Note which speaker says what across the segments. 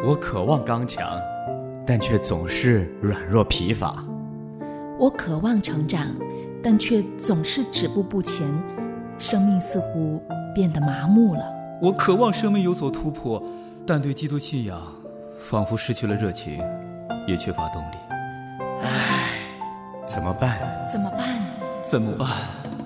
Speaker 1: 我渴望刚强，但却总是软弱疲乏。
Speaker 2: 我渴望成长，但却总是止步不前，生命似乎变得麻木了。
Speaker 3: 我渴望生命有所突破，但对基督信仰仿佛失去了热情，也缺乏动力。
Speaker 1: 唉，怎么办？
Speaker 2: 怎么办？
Speaker 3: 怎么办？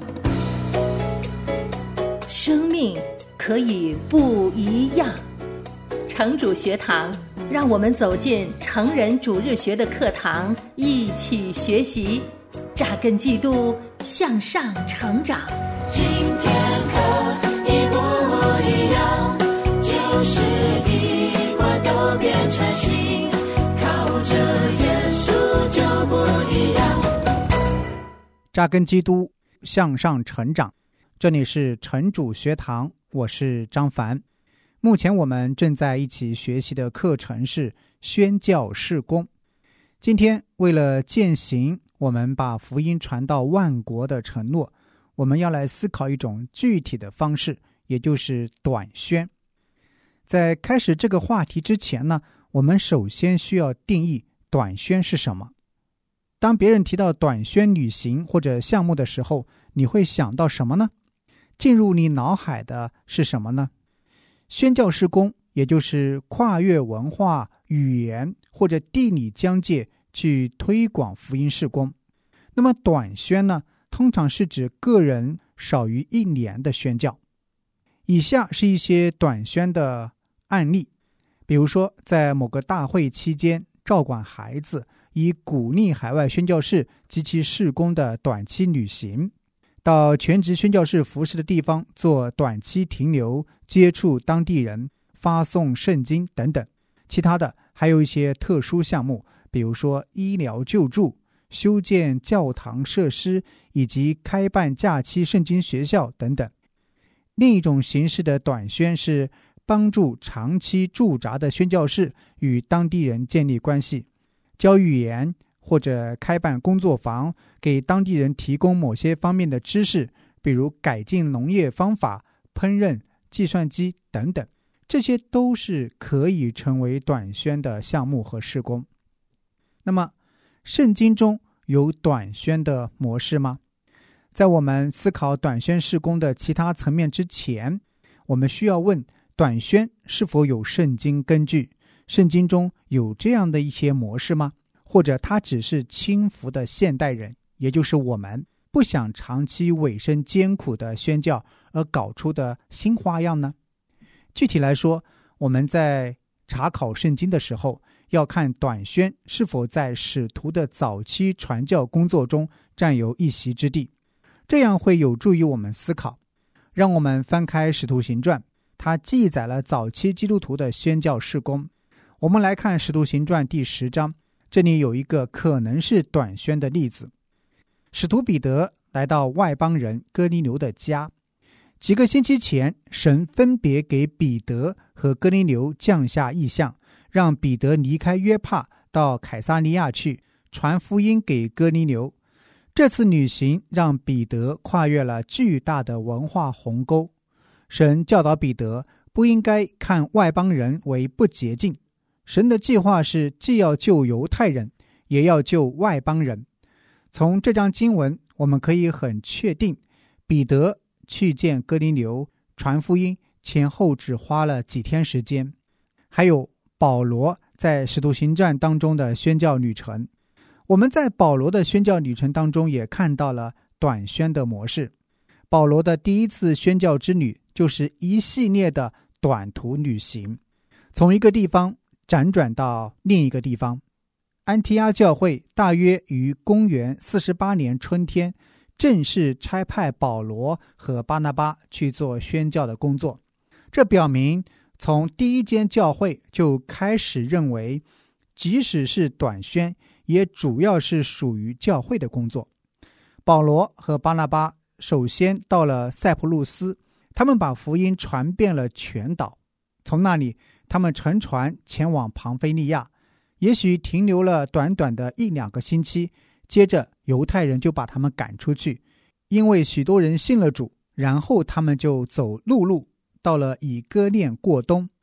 Speaker 2: 生命可以不一样。城主学堂，让我们走进成人主日学的课堂，一起学习，扎根基督，向上成长。
Speaker 4: 今天可以不一样，就是一块都变成新，靠着耶稣就不一样。
Speaker 5: 扎根基督，向上成长。这里是城主学堂，我是张凡。目前我们正在一起学习的课程是宣教事工。今天为了践行我们把福音传到万国的承诺，我们要来思考一种具体的方式，也就是短宣。在开始这个话题之前呢，我们首先需要定义短宣是什么。当别人提到短宣旅行或者项目的时候，你会想到什么呢？进入你脑海的是什么呢？宣教事工，也就是跨越文化、语言或者地理疆界去推广福音事工。那么短宣呢，通常是指个人少于1年的宣教。以下是一些短宣的案例，比如说在某个大会期间照管孩子，以鼓励海外宣教士及其事工的短期旅行，到全职宣教士服侍的地方做短期停留，接触当地人，发送圣经等等。其他的还有一些特殊项目，比如说医疗救助、修建教堂设施，以及开办假期圣经学校等等。另一种形式的短宣是帮助长期驻扎的宣教士与当地人建立关系，教语言，或者开办工作坊，给当地人提供某些方面的知识，比如改进农业方法、烹饪、计算机等等。这些都是可以成为短宣的项目和事工。那么，圣经中有短宣的模式吗？在我们思考短宣事工的其他层面之前，我们需要问，短宣是否有圣经根据？圣经中有这样的一些模式吗？或者它只是轻浮的现代人，也就是我们不想长期委身艰苦的宣教而搞出的新花样呢？具体来说，我们在查考圣经的时候，要看短宣是否在使徒的早期传教工作中占有一席之地，这样会有助于我们思考。让我们翻开使徒行传，它记载了早期基督徒的宣教事工。我们来看使徒行传第10章，这里有一个可能是短宣的例子。使徒彼得来到外邦人哥尼流的家，几个星期前，神分别给彼得和哥尼流降下异象，让彼得离开约帕到凯撒利亚去，传福音给哥尼流。这次旅行让彼得跨越了巨大的文化鸿沟。神教导彼得不应该看外邦人为不洁净，神的计划是既要救犹太人，也要救外邦人。从这章经文，我们可以很确定，彼得去见哥尼流传福音前后只花了几天时间。还有保罗在使徒行传当中的宣教旅程，我们在保罗的宣教旅程当中也看到了短宣的模式。保罗的第一次宣教之旅就是一系列的短途旅行，从一个地方辗转到另一个地方。安提阿教会大约于公元48年春天正式差派保罗和巴拿巴去做宣教的工作。这表明从第一间教会就开始认为，即使是短宣，也主要是属于教会的工作。保罗和巴拿巴首先到了塞浦路斯，他们把福音传遍了全岛。从那里，他们乘船前往庞菲利亚，也许停留了短短的1-2个星期，接着犹太人就把他们赶出去，因为许多人信了主，然后他们就走陆路到了以哥念过冬。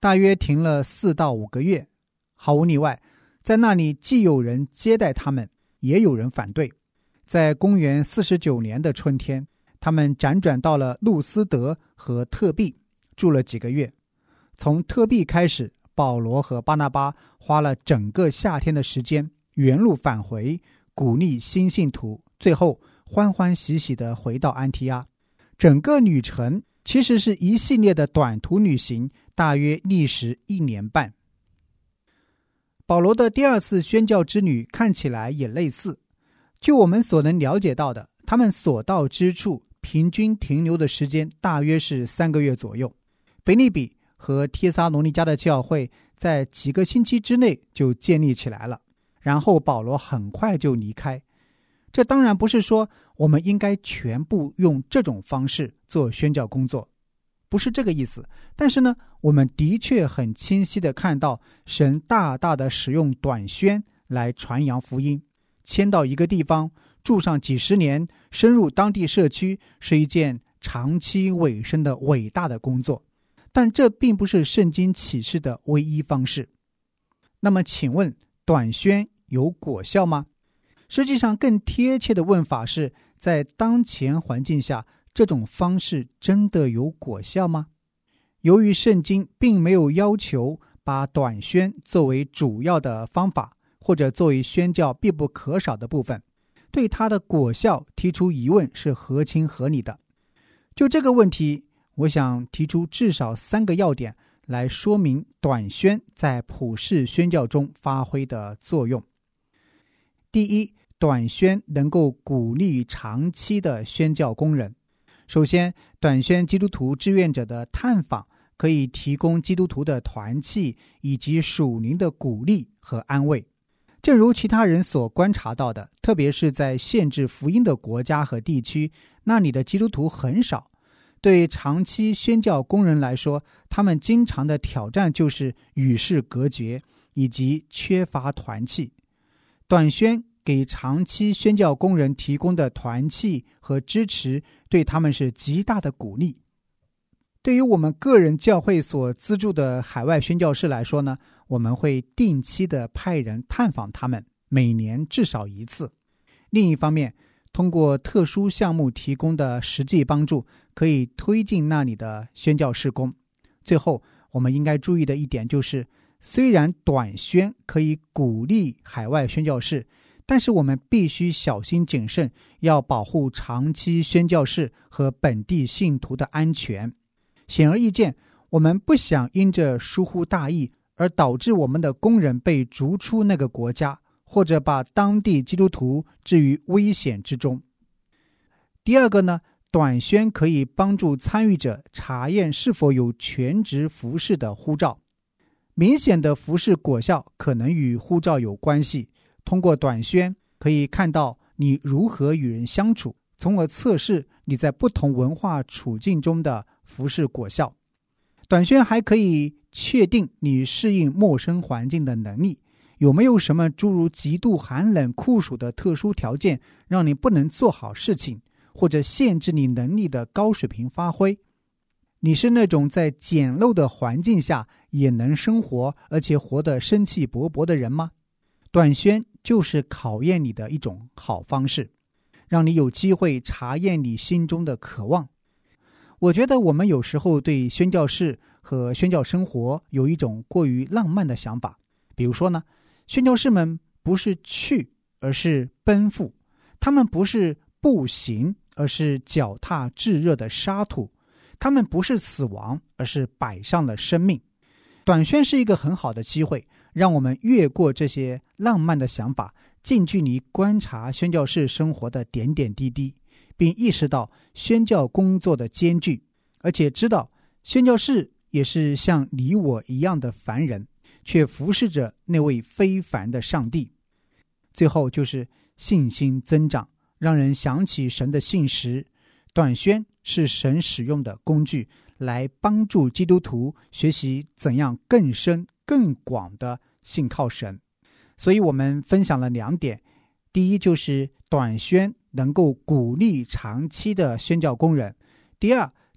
Speaker 5: 大约停了4到5个月。毫无例外，在那里既有人接待他们，也有人反对。在公元49年的春天，他们辗转到了路斯德和特庇，住了几个月。从特庇开始，保罗和巴拿巴花了整个夏天的时间，原路返回，鼓励新信徒，最后欢欢喜喜地回到安提阿。整个旅程其实是一系列的短途旅行，大约历时1年半。保罗的第2次宣教之旅看起来也类似。就我们所能了解到的，他们所到之处平均停留的时间大约是3个月左右。腓立比和帖撒罗尼迦的教会在几个星期之内就建立起来了，然后保罗很快就离开。这当然不是说我们应该全部用这种方式做宣教工作，不是这个意思。但是呢，我们的确很清晰地看到神大大地使用短宣来传扬福音。迁到一个地方住上几十年，深入当地社区，是一件长期委身的伟大的工作，但这并不是圣经启示的唯一方式。那么请问，短宣有果效吗？实际上更贴切的问法是，在当前环境下，这种方式真的有果效吗？由于圣经并没有要求把短宣作为主要的方法，或者作为宣教必不可少的部分，对它的果效提出疑问是合情合理的。就这个问题，我想提出至少3个要点来说明短宣在普世宣教中发挥的作用。第一，短宣能够鼓励长期的宣教工人。首先，短宣基督徒志愿者的探访可以提供基督徒的团契以及属灵的鼓励和安慰。正如其他人所观察到的，特别是在限制福音的国家和地区，那里的基督徒很少。对长期宣教工人来说，他们经常的挑战就是与世隔绝以及缺乏团契。短宣给长期宣教工人提供的团契和支持，对他们是极大的鼓励。对于我们个人教会所资助的海外宣教士来说呢，我们会定期的派人探访他们，每年至少1次。另一方面，通过特殊项目提供的实际帮助，可以推进那里的宣教事工。最后，我们应该注意的一点就是，虽然短宣可以鼓励海外宣教士，但是我们必须小心谨慎，要保护长期宣教士和本地信徒的安全。显而易见，我们不想因着疏忽大意而导致我们的工人被逐出那个国家，或者把当地基督徒置于危险之中。第二个呢，短宣可以帮助参与者查验是否有全职服事的呼召。明显的服事果效可能与呼召有关系。通过短宣可以看到你如何与人相处，从而测试你在不同文化处境中的服事果效。短宣还可以确定你适应陌生环境的能力，有没有什么诸如极度寒冷酷暑的特殊条件让你不能做好事情，或者限制你能力的高水平发挥。你是那种在简陋的环境下也能生活，而且活得生气勃勃的人吗？短宣就是考验你的一种好方式，让你有机会查验你心中的渴望。我觉得我们有时候对宣教士和宣教生活有一种过于浪漫的想法。比如说呢，宣教士们不是去，而是奔赴；他们不是步行，而是脚踏炙热的沙土；他们不是死亡，而是摆上了生命。短宣是一个很好的机会，让我们越过这些浪漫的想法，近距离观察宣教士生活的点点滴滴，并意识到宣教工作的艰巨，而且知道宣教士也是像你我一样的凡人，却服侍着那位非凡的上帝。最后就是信心增长，让人想起神的信实。短宣是神使用的工具，来帮助基督徒学习怎样更深更广的信靠神。所以我们分享了2点，第一就是短宣能够鼓励长期的宣教工人，第二，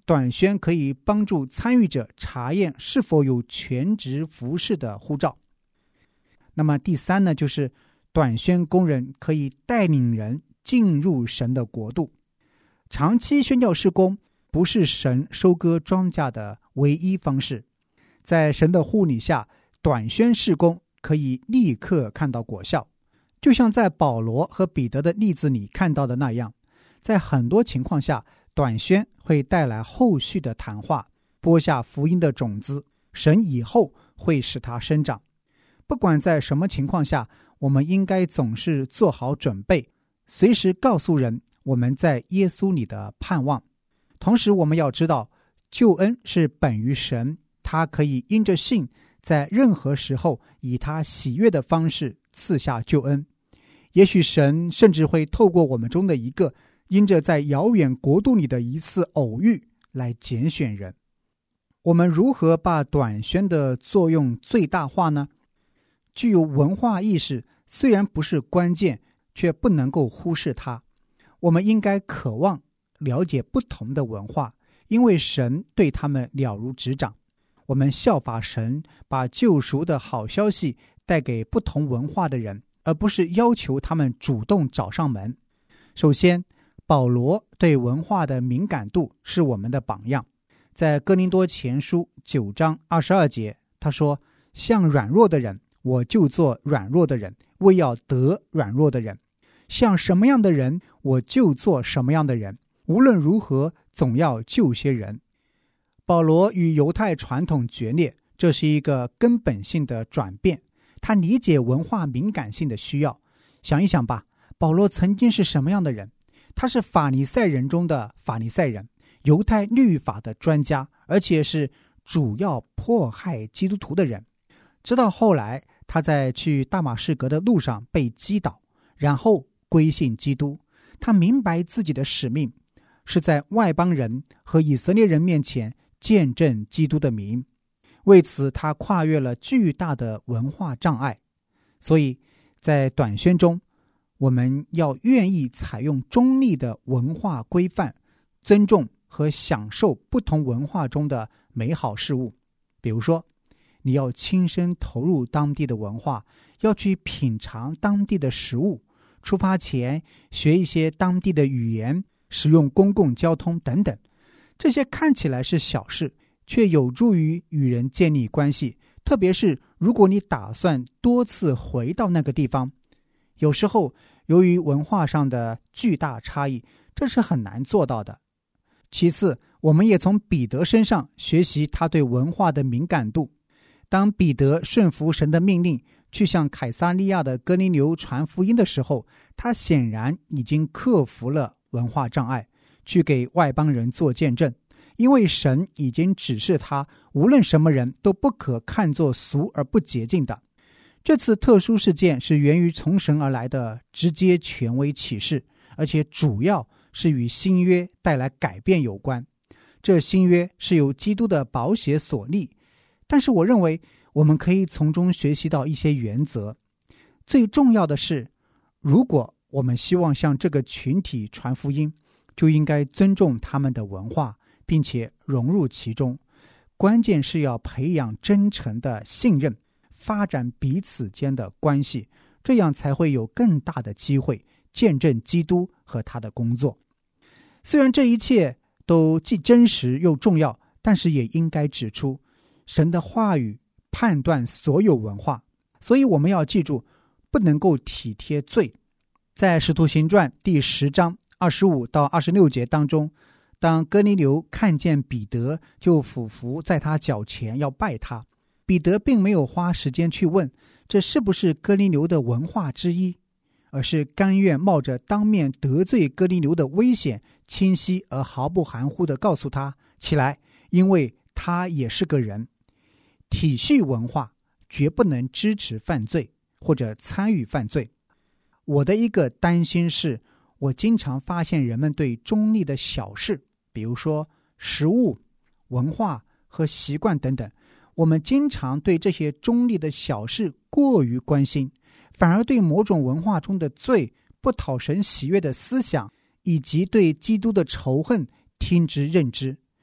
Speaker 5: 短宣可以帮助参与者查验是否有全职服事的呼召。那么第三呢，就是短宣工人可以带领人进入神的国度。长期宣教事工不是神收割庄稼的唯一方式，在神的护理下，短宣事工可以立刻看到果效，就像在保罗和彼得的例子里看到的那样，在很多情况下，短宣会带来后续的谈话，播下福音的种子，神以后会使它生长。不管在什么情况下，我们应该总是做好准备，随时告诉人我们在耶稣里的盼望。同时我们要知道，救恩是本于神，他可以因着信在任何时候以他喜悦的方式赐下救恩。也许神甚至会透过我们中的一个，因着在遥远国度里的一次偶遇来拣选人。我们如何把短宣的作用最大化呢？具有文化意识虽然不是关键，却不能够忽视它。我们应该渴望了解不同的文化，因为神对他们了如指掌。我们效法神，把救赎的好消息带给不同文化的人，而不是要求他们主动找上门。首先，保罗对文化的敏感度是我们的榜样。在哥林多前书9章22节，他说，像软弱的人，我就做软弱的人，为要得软弱的人；像什么样的人，我就做什么样的人。无论如何，总要救些人。保罗与犹太传统决裂，这是一个根本性的转变。他理解文化敏感性的需要。想一想吧，保罗曾经是什么样的人？他是法利赛人中的法利赛人，犹太律法的专家，而且是主要迫害基督徒的人。直到后来，他在去大马士革的路上被击倒，然后归信基督。他明白自己的使命是在外邦人和以色列人面前见证基督的名。为此，他跨越了巨大的文化障碍。所以在短宣中，我们要愿意采用中立的文化规范，尊重和享受不同文化中的美好事物。比如说，你要亲身投入当地的文化，要去品尝当地的食物，出发前学一些当地的语言，使用公共交通等等。这些看起来是小事，却有助于与人建立关系，特别是如果你打算多次回到那个地方。有时候由于文化上的巨大差异，这是很难做到的。其次，我们也从彼得身上学习他对文化的敏感度。当彼得顺服神的命令去向凯撒利亚的哥尼流传福音的时候，他显然已经克服了文化障碍，去给外邦人做见证，因为神已经指示他，无论什么人都不可看作俗而不洁净的。这次特殊事件是源于从神而来的直接权威启示，而且主要是与新约带来改变有关。这新约是由基督的宝血所立，但是我认为我们可以从中学习到一些原则。最重要的是，如果我们希望向这个群体传福音，就应该尊重他们的文化，并且融入其中。关键是要培养真诚的信任，发展彼此间的关系，这样才会有更大的机会见证基督和他的工作。虽然这一切都既真实又重要，但是也应该指出，神的话语判断所有文化，所以我们要记住，不能够体贴罪。在使徒行传第10章25到26节当中，当哥尼流看见彼得，就俯伏在他脚前要拜他。彼得并没有花时间去问这是不是哥尼流的文化之一，而是甘愿冒着当面得罪哥尼流的危险，清晰而毫不含糊地告诉他起来，因为他也是个人。体恤文化绝不能支持犯罪或者参与犯罪。我的一个担心是，我经常发现人们对中立的小事，比如说食物、文化和习惯等等，我们经常对这些中立的小事过于关心，反而对某种文化中的罪、不讨神喜悦的思想以及对基督的仇恨听之任之。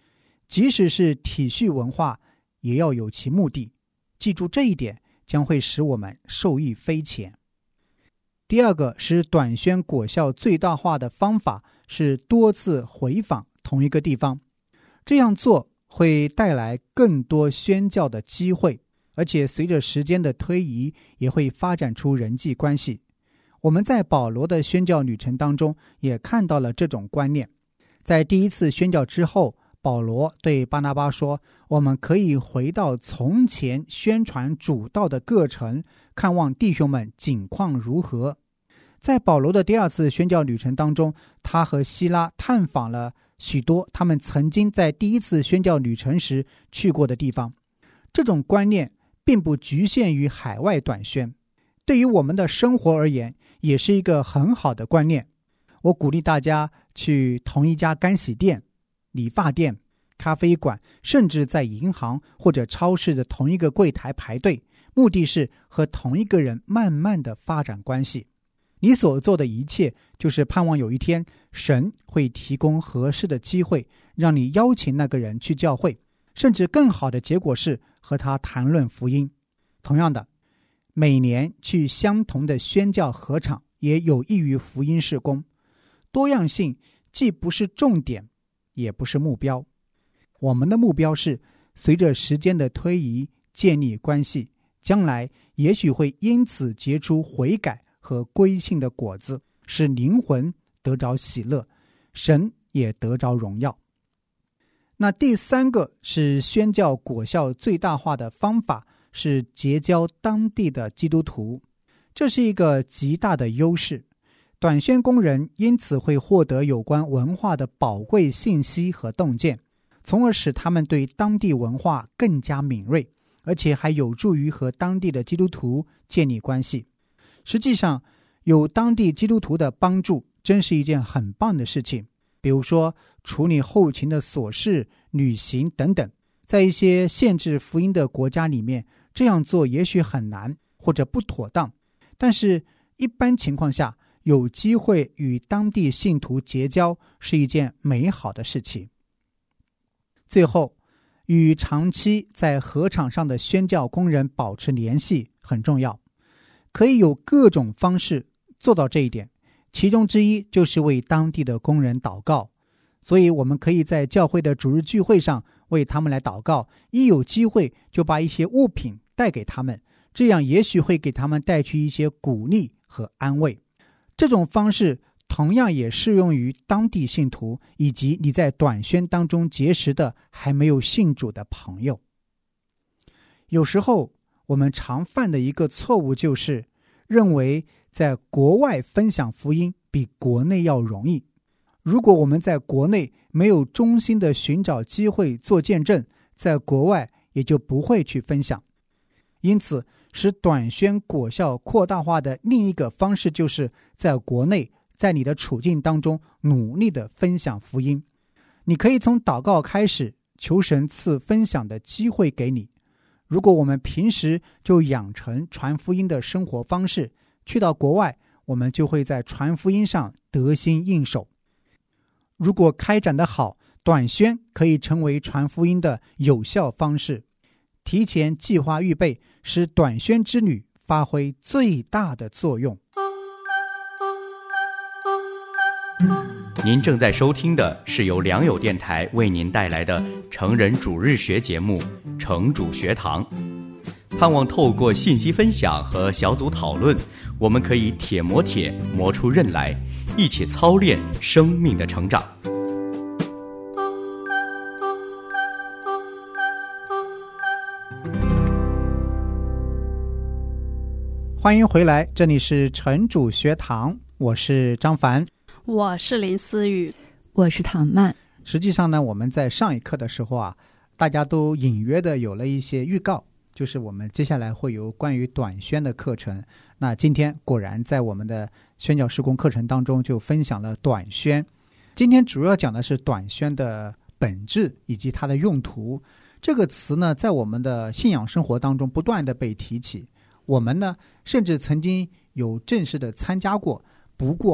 Speaker 5: 即使是体恤文化，也要有其目的。记住这一点，将会使我们受益匪浅。第二个使短宣果效最大化的方法是多次回访同一个地方，这样做会带来更多宣教的机会，而且随着时间的推移也会发展出人际关系。我们在保罗的宣教旅程当中也看到了这种观念。在第一次宣教之后，保罗对巴拿巴说，我们可以回到从前宣传主道的各城，看望弟兄们景况如何。在保罗的第二次宣教旅程当中，他和希拉探访了许多他们曾经在第一次宣教旅程时去过的地方。这种观念并不局限于海外短宣，对于我们的生活而言也是一个很好的观念。我鼓励大家去同一家干洗店、理发店、咖啡馆，甚至在银行或者超市的同一个柜台排队，目的是和同一个人慢慢的发展关系。你所做的一切就是盼望有一天神会提供合适的机会，让你邀请那个人去教会，甚至更好的结果是和他谈论福音。同样的，每年去相同的宣教合场也有益于福音事工。多样性既不是重点，也不是目标。我们的目标是随着时间的推移建立关系，将来也许会因此结出悔改和归信的果子，使灵魂得着喜乐，神也得着荣耀。那第三个是宣教果效最大化的方法，是结交当地的基督徒。这是一个极大的优势，短宣工人因此会获得有关文化的宝贵信息和洞见，从而使他们对当地文化更加敏锐，而且还有助于和当地的基督徒建立关系。实际上，有当地基督徒的帮助真是一件很棒的事情。比如说处理后勤的琐事、旅行等等，在一些限制福音的国家里面，这样做也许很难或者不妥当，但是一般情况下，有机会与当地信徒结交是一件美好的事情。最后，与长期在禾场上的宣教工人保持联系很重要，可以有各种方式做到这一点，其中之一就是为当地的工人祷告。所以我们可以在教会的主日聚会上为他们来祷告，一有机会就把一些物品带给他们，这样也许会给他们带去一些鼓励和安慰。这种方式同样也适用于当地信徒，以及你在短宣当中结识的还没有信主的朋友。有时候我们常犯的一个错误就是认为在国外分享福音比国内要容易。如果我们在国内没有衷心的寻找机会做见证，在国外也就不会去分享。因此，使短宣果效扩大化的另一个方式就是在国内，在你的处境当中努力的分享福音。你可以从祷告开始，求神赐分享的机会给你。如果我们平时就养成传福音的生活方式，去到国外，我们就会在传福音上得心应手。如果开展得好，短宣可以成为传福音的有效方式。提前计划预备，使短宣之旅发挥最大的作用。
Speaker 1: 您正在收听的是由良友电台为您带来的成人主日学节目《成主学堂》。盼望透过信息分享和小组讨论，我们可以铁磨铁，磨出刃来，一起操练生命的成长。
Speaker 5: 欢迎回来，这里是成主学堂，我是张凡，
Speaker 6: 我是林思雨，
Speaker 7: 我是唐曼。
Speaker 5: 实际上呢，我们在上一课的时候啊，大家都隐约的有了一些预告，就是我们接下来会有关于短宣的课程。那今天果然在我们的宣教事工课程当中就分享了短宣。今天主要讲的是短宣的本质以及它的用途。这个词呢，在我们的信仰生活当中不断的被提起，我们呢甚至曾经有正式的参加过。不过啊，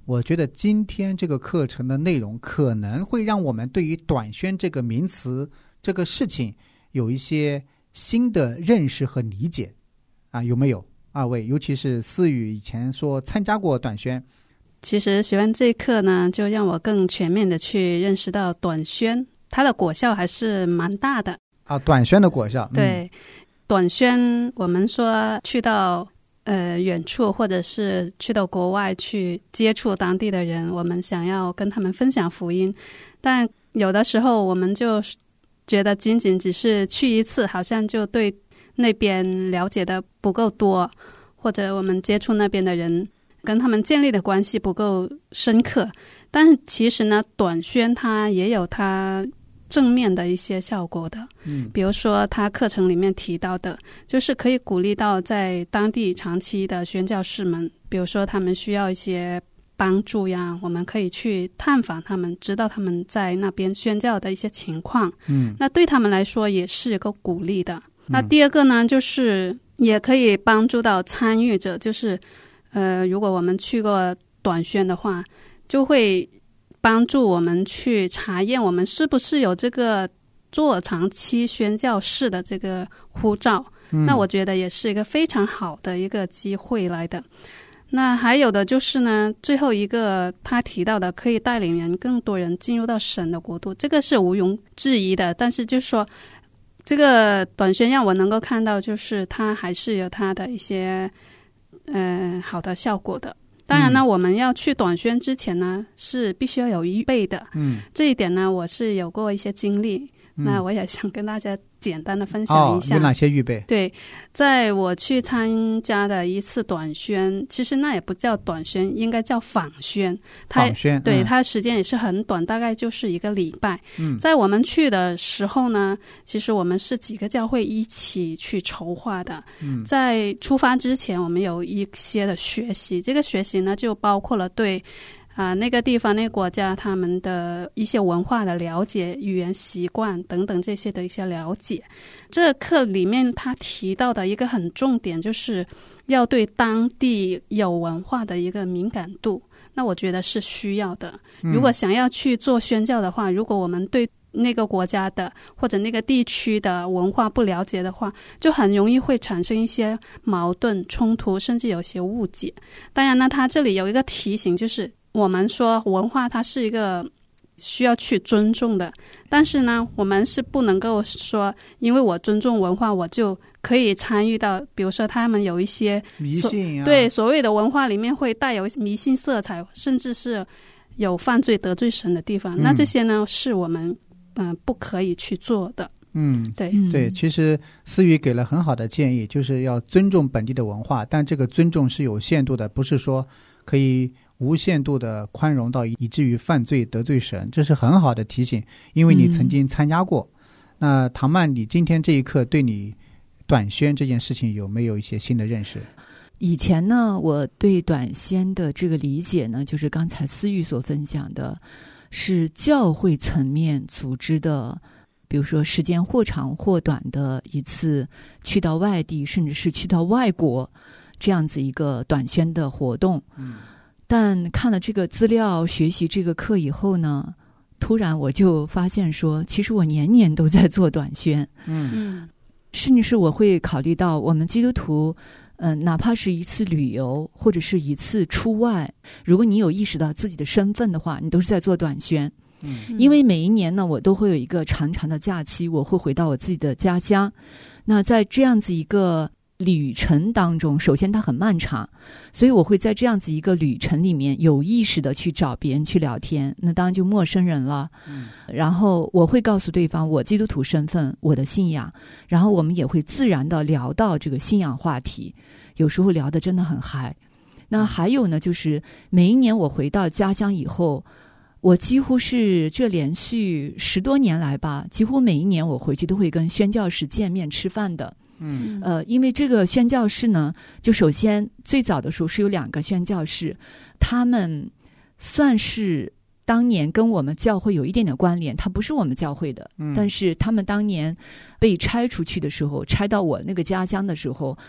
Speaker 5: 我觉得今天这个课程的内容可能会让我们对于短宣这个名词这个事情有一些新的认识和理解啊，有没有二位？尤其是思雨以前说参加过短宣。
Speaker 6: 其实学完这一课呢，就让我更全面的去认识到短宣它的果效还是蛮大的
Speaker 5: 啊。短宣的果效，
Speaker 6: 对，短宣我们说去到远处或者是去到国外去接触当地的人，我们想要跟他们分享福音，但有的时候我们就觉得仅仅只是去一次，好像就对那边了解的不够多，或者我们接触那边的人跟他们建立的关系不够深刻。但是其实呢，短宣它也有它正面的一些效果的，比如说他课程里面提到的，就是可以鼓励到在当地长期的宣教士们，比如说他们需要一些帮助呀，我们可以去探访他们，知道他们在那边宣教的一些情况，那对他们来说也是一个鼓励的。那第二个呢，就是也可以帮助到参与者，就是如果我们去过短宣的话，就会帮助我们去查验我们是不是有这个做长期宣教士的这个护照，那我觉得也是一个非常好的一个机会来的。那还有的就是呢，最后一个他提到的，可以带领人更多人进入到神的国度，这个是毋庸置疑的。但是就是说这个短宣让我能够看到，就是它还是有它的一些好的效果的。当然呢，我们要去短宣之前呢，是必须要有预备的。这一点呢，我是有过一些经历，那我也想跟大家简单的分享一下。
Speaker 5: 有哪些预备？
Speaker 6: 对，在我去参加的一次短宣，其实那也不叫短宣，应该叫访宣。
Speaker 5: 访宣，
Speaker 6: 对，它时间也是很短，大概就是1个礼拜。在我们去的时候呢，其实我们是几个教会一起去筹划的。在出发之前，我们有一些的学习，这个学习呢，就包括了对那个地方那个国家他们的一些文化的了解，语言习惯等等这些的一些了解。这课里面他提到的一个很重点，就是要对当地有文化的一个敏感度，那我觉得是需要的。如果想要去做宣教的话，如果我们对那个国家的或者那个地区的文化不了解的话，就很容易会产生一些矛盾冲突，甚至有些误解。当然呢，他这里有一个提醒，就是我们说文化它是一个需要去尊重的，但是呢，我们是不能够说因为我尊重文化我就可以参与到，比如说他们有一些
Speaker 5: 迷信啊，
Speaker 6: 对，所谓的文化里面会带有迷信色彩，甚至是有犯罪得罪神的地方，那这些呢是我们不可以去做的。对，
Speaker 5: 其实思雨给了很好的建议，就是要尊重本地的文化，但这个尊重是有限度的，不是说可以无限度的宽容到以至于犯罪得罪神，这是很好的提醒，因为你曾经参加过。那唐曼，你今天这一课对你短宣这件事情有没有一些新的认识？
Speaker 7: 以前呢，我对短宣的这个理解呢，就是刚才思雨所分享的，是教会层面组织的，比如说时间或长或短的一次去到外地，甚至是去到外国这样子一个短宣的活动。但看了这个资料，学习这个课以后呢，突然我就发现说，其实我年年都在做短宣。甚至是我会考虑到我们基督徒哪怕是一次旅游或者是一次出外，如果你有意识到自己的身份的话，你都是在做短宣。因为每一年呢，我都会有一个长长的假期，我会回到我自己的家乡。那在这样子一个旅程当中，首先它很漫长，所以我会在这样子一个旅程里面有意识的去找别人去聊天，那当然就陌生人了。然后我会告诉对方我基督徒身份，我的信仰，然后我们也会自然的聊到这个信仰话题，有时候聊得真的很嗨。那还有呢，就是每一年我回到家乡以后，我几乎是这连续10多年来吧，几乎每一年我回去都会跟宣教士见面吃饭的。因为这个宣教士呢，就首先最早的时候是有2个宣教士，他们算是当年跟我们教会有一点点关联，他不是我们教会的，但是他们当年被拆出去的时候，拆到我那个家乡的时候，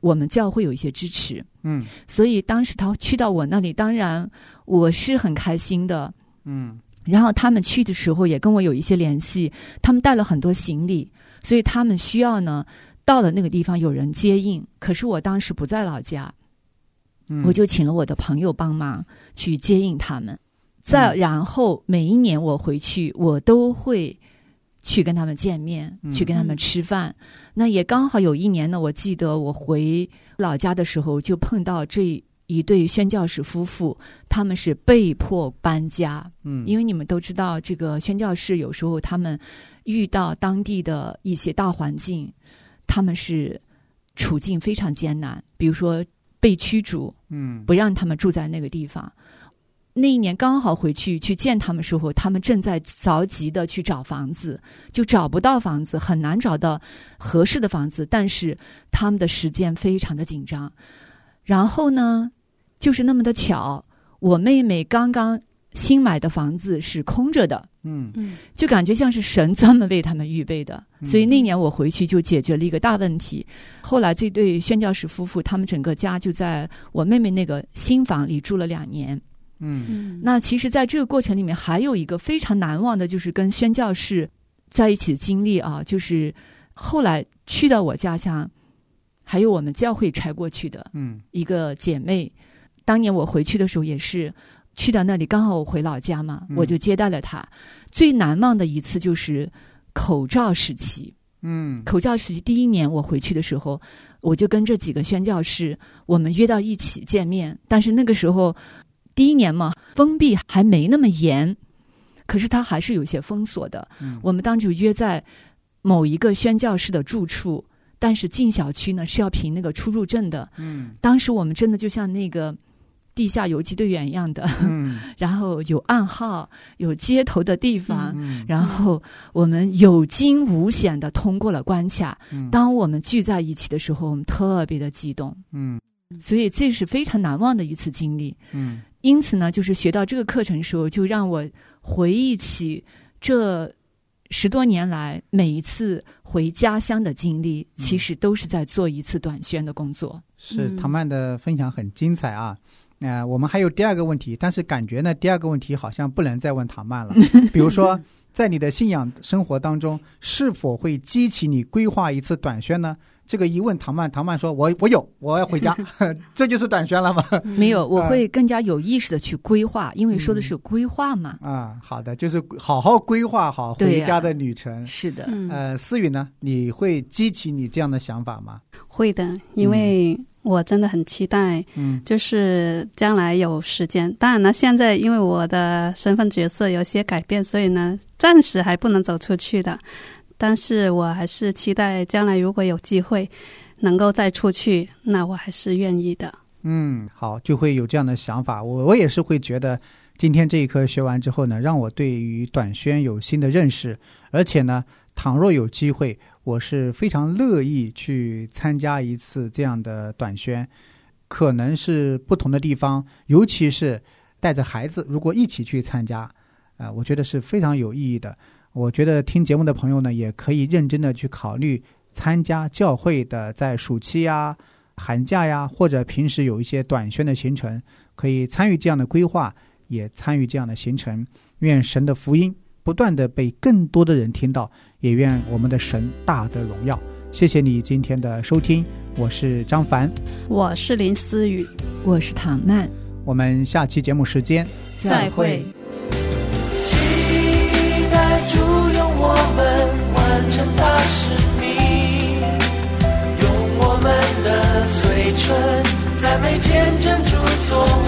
Speaker 7: 我们教会有一些支持，所以当时他去到我那里，当然我是很开心的，然后他们去的时候也跟我有一些联系，他们带了很多行李，所以他们需要呢到了那个地方有人接应，可是我当时不在老家，我就请了我的朋友帮忙去接应他们。再然后每一年我回去，我都会去跟他们见面，去跟他们吃饭。那也刚好有一年呢，我记得我回老家的时候就碰到这一对宣教士夫妇，他们是被迫搬家。因为你们都知道这个宣教士有时候他们遇到当地的一些大环境，他们是处境非常艰难，比如说被驱逐，不让他们住在那个地方。那一年刚好回去见他们的时候，他们正在着急的去找房子，就找不到房子，很难找到合适的房子，但是他们的时间非常的紧张。然后呢，就是那么的巧，我妹妹刚刚新买的房子是空着的，就感觉像是神专门为他们预备的。所以那年我回去就解决了一个大问题。后来这对宣教士夫妇，他们整个家就在我妹妹那个新房里住了2年。那其实在这个过程里面还有一个非常难忘的，就是跟宣教士在一起的经历啊，就是后来去到我家乡，还有我们教会差过去的一个姐妹。当年我回去的时候也是去到那里，刚好我回老家嘛，我就接待了她。最难忘的一次就是口罩时期。口罩时期第一年我回去的时候，我就跟这几个宣教士我们约到一起见面，但是那个时候第一年嘛，封闭还没那么严，可是它还是有些封锁的。我们当时约在某一个宣教士的住处，但是进小区呢是要凭那个出入证的。当时我们真的就像那个地下游击队员一样的，然后有暗号，有接头的地方，然后我们有惊无险的通过了关卡。当我们聚在一起的时候，我们特别的激动。所以这是非常难忘的一次经历。因此呢，就是学到这个课程的时候，就让我回忆起这10多年来每一次回家乡的经历，其实都是在做一次短宣的工作。
Speaker 5: 是，唐曼的分享很精彩啊。我们还有第二个问题，但是感觉呢，第二个问题好像不能再问唐曼了。比如说，在你的信仰生活当中，是否会激起你规划一次短宣呢？这个一问唐曼说我有，我要回家这就是短宣了吗？
Speaker 7: 没有，我会更加有意识的去规划，因为说的是规划嘛。
Speaker 5: 好的，就是好好规划好回家的旅程。
Speaker 7: 是的。
Speaker 5: 思雨呢，你会激起你这样的想法吗？
Speaker 6: 会的，因为我真的很期待，就是将来有时间。当然呢，现在因为我的身份角色有些改变，所以呢，暂时还不能走出去的。但是我还是期待将来如果有机会能够再出去，那我还是愿意的。
Speaker 5: 好，就会有这样的想法。我也是会觉得今天这一课学完之后呢，让我对于短宣有新的认识，而且呢，倘若有机会，我是非常乐意去参加一次这样的短宣，可能是不同的地方，尤其是带着孩子如果一起去参加，我觉得是非常有意义的。我觉得听节目的朋友呢，也可以认真的去考虑参加教会的在暑期呀、寒假呀，或者平时有一些短宣的行程，可以参与这样的规划，也参与这样的行程。愿神的福音不断的被更多的人听到，也愿我们的神大得荣耀。谢谢你今天的收听，我是张凡，
Speaker 6: 我是林思雨，
Speaker 7: 我是唐曼，
Speaker 5: 我们下期节目时间
Speaker 7: 再会。
Speaker 4: 期待主用我们完成大使命，用我们的嘴唇赞美见证主作